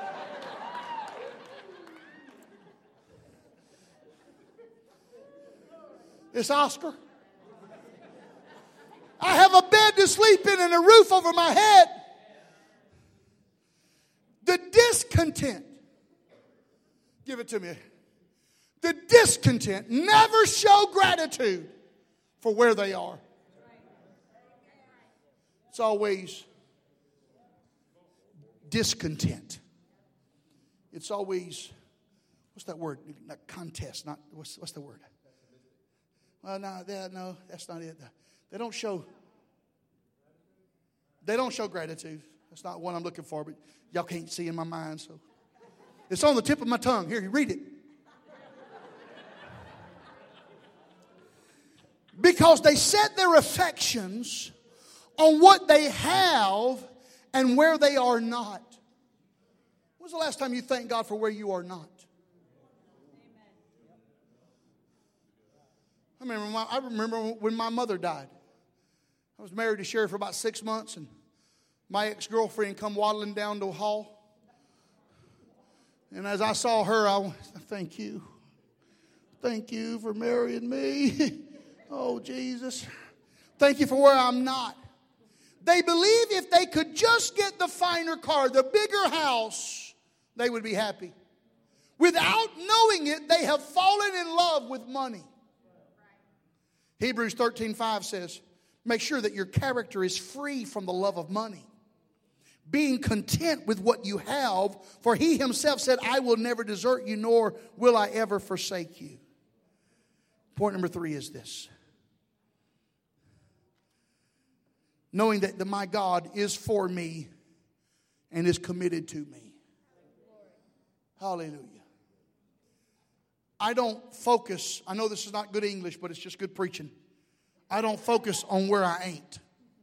It's Oscar. I have a bed to sleep in and a roof over my head. The discontent, give it to me. The discontent never show gratitude for where they are. It's always discontent. It's always, what's that word? Not contest, not, what's, what's the word? Well, no, no, that's not it. They don't show, they don't show gratitude. That's not what I'm looking for, but y'all can't see in my mind, so. It's on the tip of my tongue. Here, you read it. Because they set their affections on what they have and where they are not. When was the last time you thanked God for where you are not? I remember, my, I remember when my mother died. I was married to Sherry for about six months, and my ex-girlfriend come waddling down the hall. And as I saw her, I went, thank you. Thank you for marrying me. Oh, Jesus. Thank you for where I'm not. They believe if they could just get the finer car, the bigger house, they would be happy. Without knowing it, they have fallen in love with money. Hebrews thirteen five says, Make sure that your character is free from the love of money. Being content with what you have, for he himself said, I will never desert you, nor will I ever forsake you. Point number three is this. Knowing that the, my God is for me and is committed to me. Hallelujah. I don't focus, I know this is not good English, but it's just good preaching. I don't focus on where I ain't.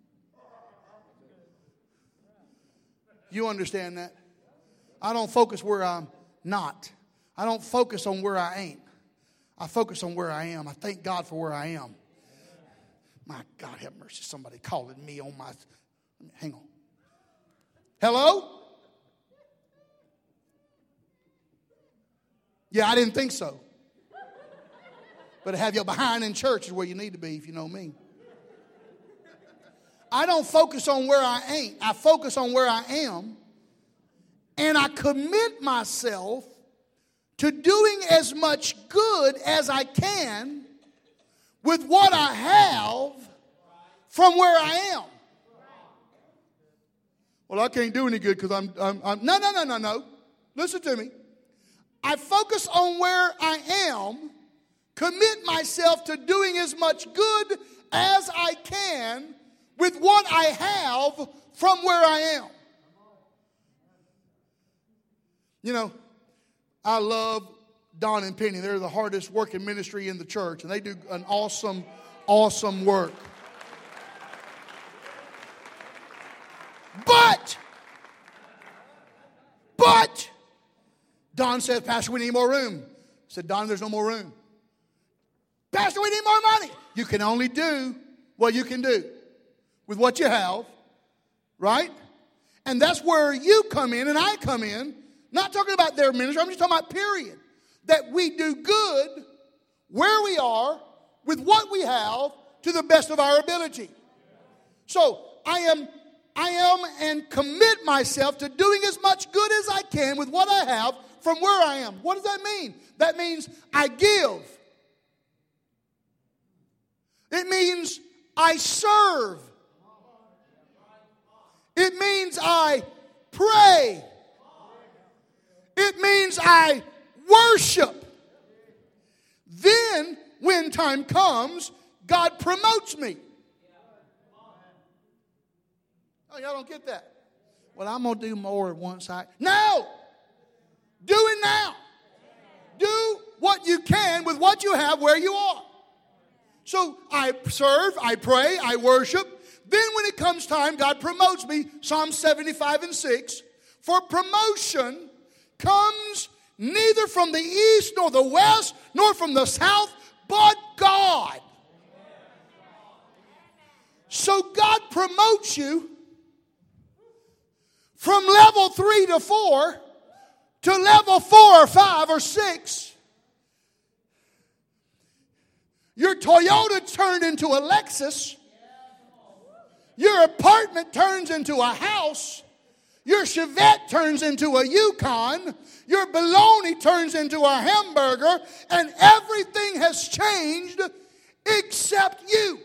You understand that? I don't focus where I'm not. I don't focus on where I ain't. I focus on where I am. I thank God for where I am. My God, have mercy. Somebody calling me on my... Hang on. Hello? Yeah, I didn't think so. But to have your behind in church is where you need to be, if you know me. I don't focus on where I ain't. I focus on where I am. And I commit myself to doing as much good as I can with what I have from where I am. Well, I can't do any good because I'm, I'm, I'm... No, no, no, no, no. Listen to me. I focus on where I am, commit myself to doing as much good as I can with what I have from where I am. You know, I love Don and Penny. They're the hardest working ministry in the church, and they do an awesome, awesome work. But, but, Don says, Pastor, we need more room. I said, Don, there's no more room. Pastor, we need more money. You can only do what you can do with what you have, right? And that's where you come in and I come in. Not talking about their ministry, I'm just talking about period. That we do good where we are with what we have to the best of our ability. So I am, I am and commit myself to doing as much good as I can with what I have from where I am. What does that mean? That means I give. It means I serve. It means I pray. It means I worship. Then, when time comes, God promotes me. Oh, y'all don't get that? Well, I'm going to do more once I... No! Do it now. Do what you can with what you have where you are. So I serve, I pray, I worship. Then when it comes time, God promotes me. Psalm seventy-five and six. For promotion comes neither from the east nor the west nor from the south, but God. So God promotes you from level three to four to level four or five or six. Your Toyota turned into a Lexus. Your apartment turns into a house. Your Chevette turns into a Yukon. Your bologna turns into a hamburger. And everything has changed except you.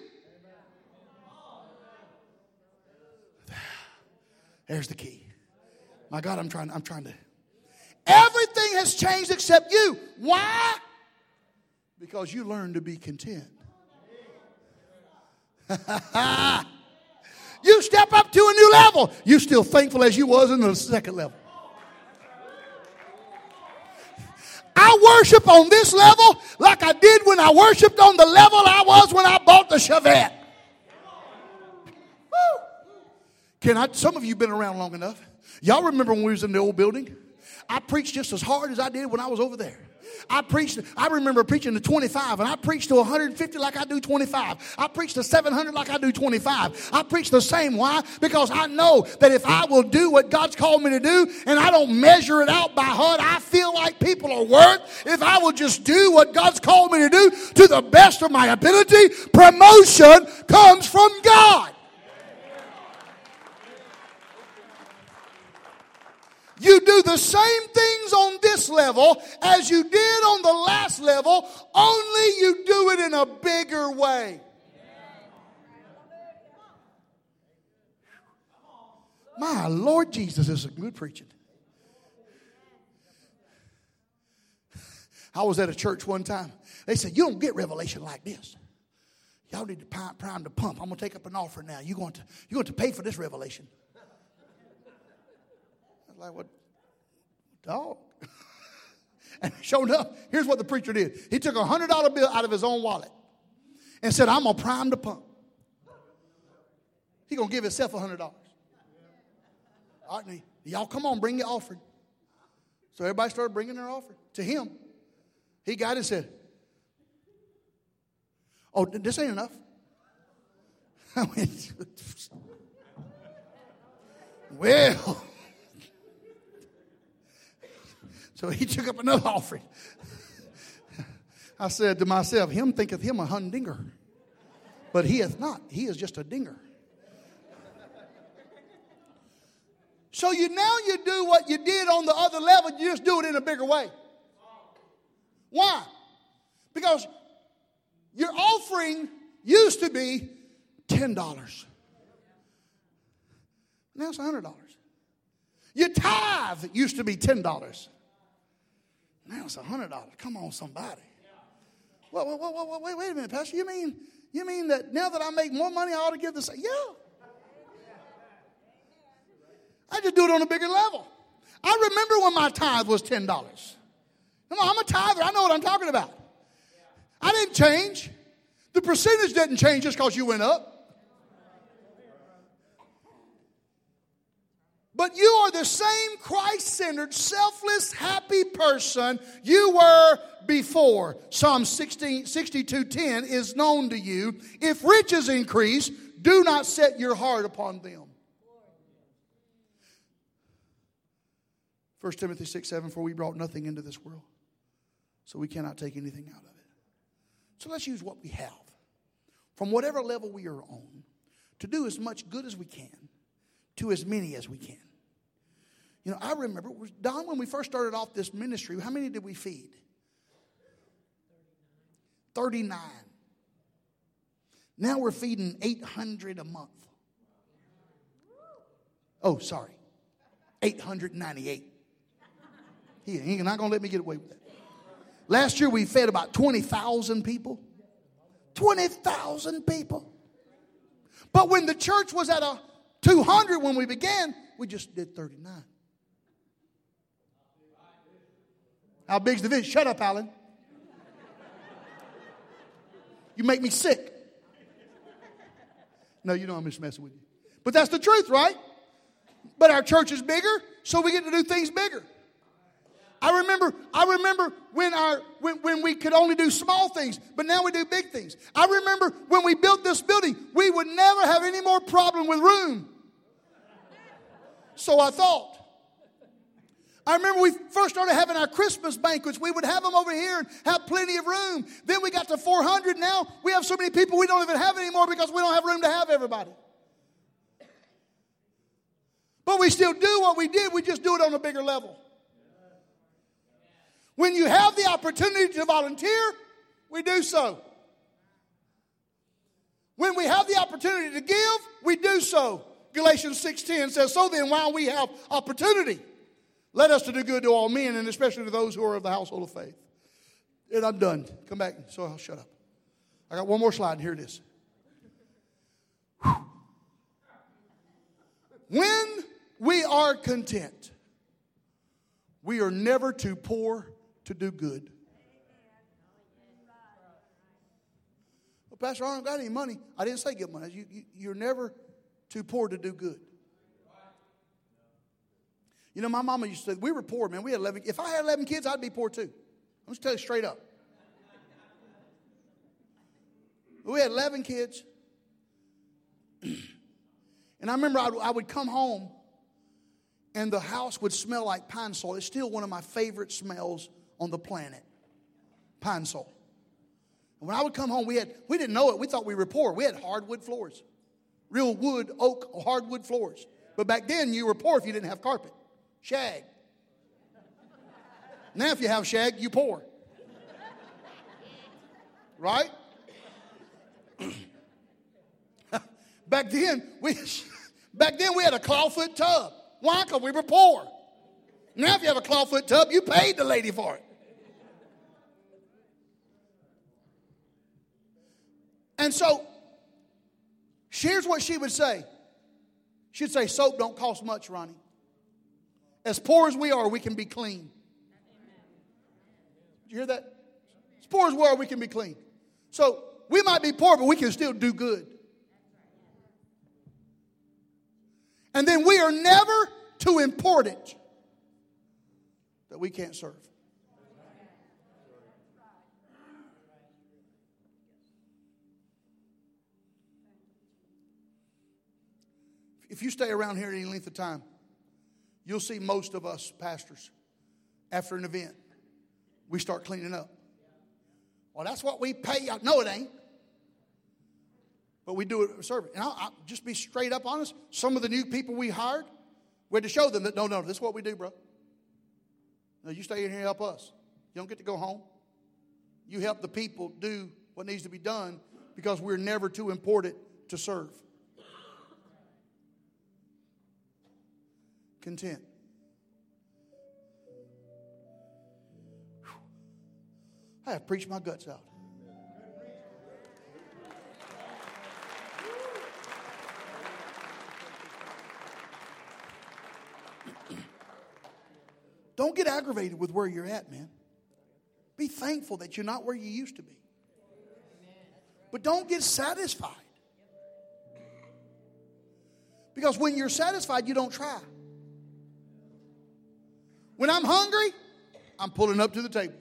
There's the key. My God, I'm trying, I'm trying to. Everything has changed except you. Why? Because you learned to be content. You step up to a new level. You're still thankful as you was in the second level. I worship on this level like I did when I worshiped on the level I was when I bought the Chevette. Woo. Can I? Some of you have been around long enough. Y'all remember when we was in the old building? I preached just as hard as I did when I was over there. I preached, I remember preaching to twenty-five, and I preached to one hundred fifty like I do twenty-five. I preached to seven hundred like I do twenty-five. I preach the same. Why? Because I know that if I will do what God's called me to do, and I don't measure it out by what I feel like people are worth, if I will just do what God's called me to do to the best of my ability, promotion comes from God. You do the same things on this level as you did on the last level, only you do it in a bigger way. My Lord Jesus, this is good preaching. I was at a church one time. They said, you don't get revelation like this. Y'all need to prime the pump. I'm going to take up an offering now. You're going to, you're going to pay for this revelation. I was like, what? Dog. And showed up. Here's what the preacher did. He took a one hundred dollar bill out of his own wallet and said, I'm going to prime the pump. He's going to give himself one hundred dollars. All right, y'all come on, bring your offering. So everybody started bringing their offering to him. He got it and said, oh, this ain't enough. I went, well. So he took up another offering. I said to myself, him thinketh him a humdinger. But he is not. He is just a dinger. So you now you do what you did on the other level, you just do it in a bigger way. Why? Because your offering used to be ten dollars. Now it's one hundred dollars. Your tithe used to be ten dollars. Now it's one hundred dollars. Come on, somebody. Well, wait, wait, wait, wait a minute, Pastor. You mean, you mean that now that I make more money, I ought to give this? Yeah. I just do it on a bigger level. I remember when my tithe was ten dollars. Come on, I'm a tither. I know what I'm talking about. I didn't change. The percentage didn't change just because you went up. But you are the same Christ-centered, selfless, happy person you were before. Psalm sixty-two ten is known to you. If riches increase, do not set your heart upon them. First Timothy six seven, for we brought nothing into this world, so we cannot take anything out of it. So let's use what we have, from whatever level we are on, to do as much good as we can, to as many as we can. You know, I remember, Don, when we first started off this ministry, how many did we feed? thirty-nine. Now we're feeding eight hundred a month. Oh, sorry. eight hundred ninety-eight. He ain't not going to let me get away with that. Last year we fed about twenty thousand people. twenty thousand people. But when the church was at a two hundred when we began, we just did thirty-nine. How big's the vision? Shut up, Alan. You make me sick. No, you know I'm just messing with you. But that's the truth, right? But our church is bigger, so we get to do things bigger. I remember, I remember when our when, when we could only do small things, but now we do big things. I remember when we built this building, we would never have any more problem with room. So I thought. I remember we first started having our Christmas banquets. We would have them over here and have plenty of room. Then we got to four hundred. Now we have so many people we don't even have anymore because we don't have room to have everybody. But we still do what we did. We just do it on a bigger level. When you have the opportunity to volunteer, we do so. When we have the opportunity to give, we do so. Galatians six ten says, so then while we have opportunity, let us to do good to all men, and especially to those who are of the household of faith. And I'm done. Come back, so I'll shut up. I got one more slide, and here it is. Whew. When we are content, we are never too poor to do good. Well, Pastor, I don't got any money. I didn't say get money. You, you, you're never too poor to do good. You know, my mama used to say, we were poor, man. We had eleven. If I had eleven kids, I'd be poor too. I'm just tell you straight up. We had eleven kids. And I remember I, I would come home and the house would smell like pine sol. It's still one of my favorite smells on the planet. Pine sol. And when I would come home, we had we didn't know it. We thought we were poor. We had hardwood floors. Real wood, oak, hardwood floors. But back then, you were poor if you didn't have carpet. Shag. Now if you have shag, you poor. Right? Back then, we Back then we had a clawfoot tub. Why? Because we were poor. Now if you have a clawfoot tub, you paid the lady for it. And so, here's what she would say. She'd say, soap don't cost much, Ronnie. As poor as we are, we can be clean. Did you hear that? As poor as we are, we can be clean. So, we might be poor, but we can still do good. And then we are never too important that we can't serve. If you stay around here any length of time, you'll see most of us pastors, after an event, we start cleaning up. Well, that's what we pay. No, it ain't. But we do it for service. And I'll, I'll just be straight up honest. Some of the new people we hired, we had to show them that, no, no, this is what we do, bro. No, you stay in here and help us. You don't get to go home. You help the people do what needs to be done because we're never too important to serve. Content. Whew. I have preached my guts out. Don't get aggravated with where you're at, man. Be thankful that you're not where you used to be. But don't get satisfied. Because when you're satisfied, you don't try. When I'm hungry, I'm pulling up to the table.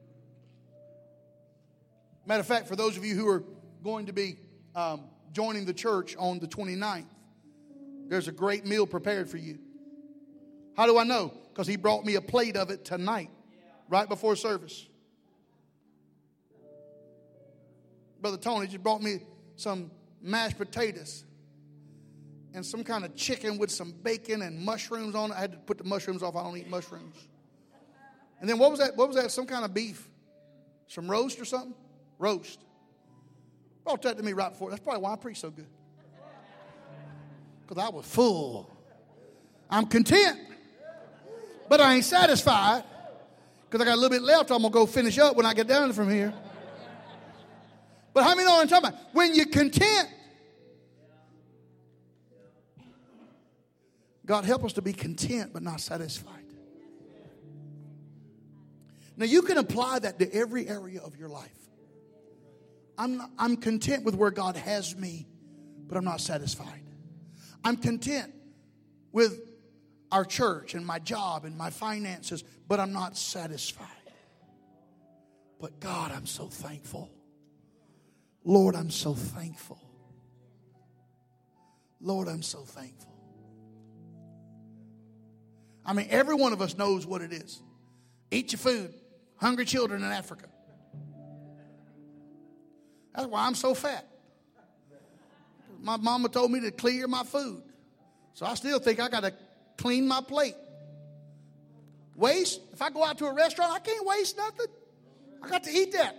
Matter of fact, for those of you who are going to be um, joining the church on the twenty-ninth, there's a great meal prepared for you. How do I know? Because he brought me a plate of it tonight, right before service. Brother Tony just brought me some mashed potatoes and some kind of chicken with some bacon and mushrooms on it. I had to put the mushrooms off. I don't eat mushrooms. And then what was that? What was that? Some kind of beef. Some roast or something? Roast. Brought that to me right before. That's probably why I preach so good. Because I was full. I'm content. But I ain't satisfied. Because I got a little bit left. I'm going to go finish up when I get down from here. But how many know what I'm talking about? When you're content, God help us to be content but not satisfied. Now you can apply that to every area of your life. I'm not, I'm content with where God has me, but I'm not satisfied. I'm content with our church and my job and my finances, but I'm not satisfied. But God, I'm so thankful. Lord, I'm so thankful. Lord, I'm so thankful. I mean, every one of us knows what it is. Eat your food. Hungry children in Africa. That's why I'm so fat. My mama told me to clear my food. So I still think I got to clean my plate. Waste? If I go out to a restaurant, I can't waste nothing. I got to eat that.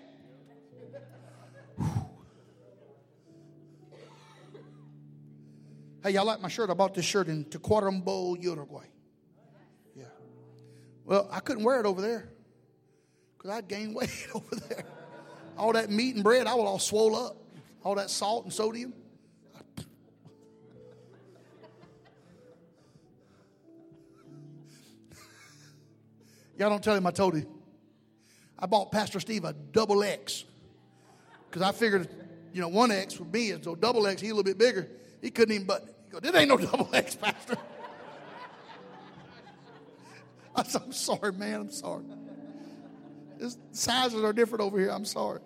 Hey, y'all like my shirt? I bought this shirt in Tacuarembó, Uruguay. Yeah. Well, I couldn't wear it over there because I'd gained weight over there. All that meat and bread, I was all swole up. All that salt and sodium. Y'all don't tell him I told him. I bought Pastor Steve a double X because I figured, you know, one X would be it. So double X, he a little bit bigger. He couldn't even button it. He goes, "This ain't no double X, Pastor." I said, "I'm sorry, man. I'm sorry. His sizes are different over here. I'm sorry."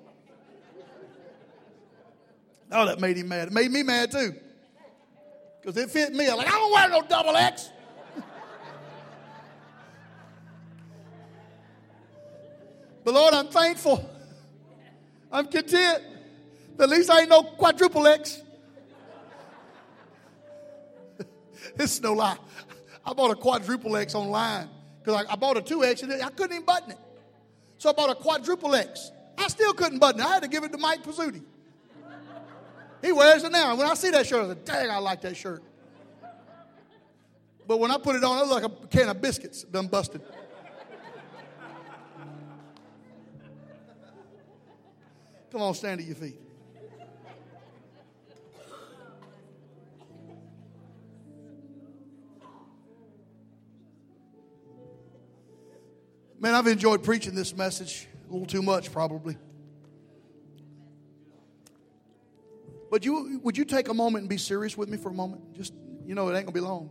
Oh, that made him mad. It made me mad too. Because it fit me. I'm like, I don't wear no double X. But Lord, I'm thankful. I'm content. At least I ain't no quadruple X. This is no lie. I bought a quadruple X online. Because I, I bought a two X and I couldn't even button it. So I bought a quadruple X. I still couldn't button it. I had to give it to Mike Pizzuti. He wears it now. And when I see that shirt, I say, dang, I like that shirt. But when I put it on, it looked like a can of biscuits done busted. Come on, stand to your feet. Man, I've enjoyed preaching this message a little too much, probably. But you, would you take a moment and be serious with me for a moment? Just, you know, it ain't going to be long.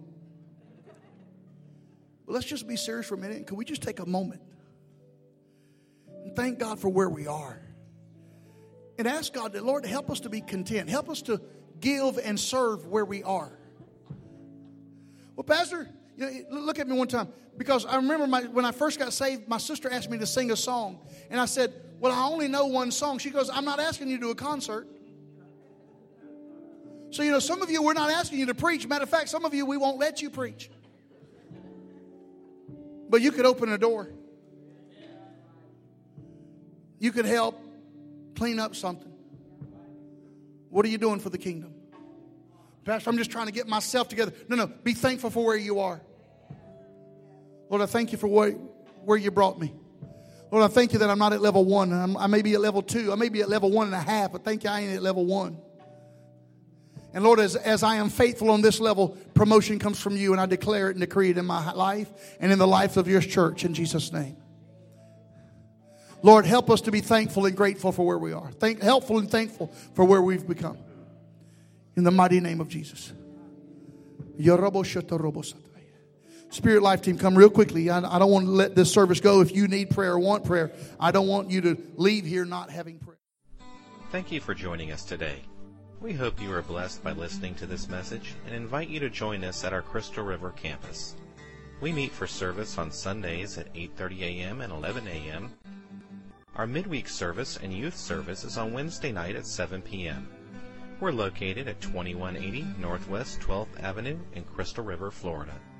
But let's just be serious for a minute. Can we just take a moment and thank God for where we are? And ask God, that, Lord, help us to be content. Help us to give and serve where we are. Well, Pastor, you know, look at me one time. Because I remember my, when I first got saved, my sister asked me to sing a song. And I said, well, I only know one song. She goes, I'm not asking you to do a concert. So, you know, some of you, we're not asking you to preach. Matter of fact, some of you, we won't let you preach. But you could open a door. You could help clean up something. What are you doing for the kingdom? Pastor, I'm just trying to get myself together. No, no, be thankful for where you are. Lord, I thank you for where, where you brought me. Lord, I thank you that I'm not at level one. I'm, I may be at level two. I may be at level one and a half, but thank you I ain't at level one. And Lord, as, as I am faithful on this level, promotion comes from you, and I declare it and decree it in my life and in the life of your church in Jesus' name. Lord, help us to be thankful and grateful for where we are. Thank, helpful and thankful for where we've become. In the mighty name of Jesus. Spirit Life Team, come real quickly. I, I don't want to let this service go. If you need prayer or want prayer, I don't want you to leave here not having prayer. Thank you for joining us today. We hope you are blessed by listening to this message and invite you to join us at our Crystal River campus. We meet for service on Sundays at eight thirty a.m. and eleven a.m. Our midweek service and youth service is on Wednesday night at seven p.m. We're located at twenty-one eighty Northwest twelfth Avenue in Crystal River, Florida.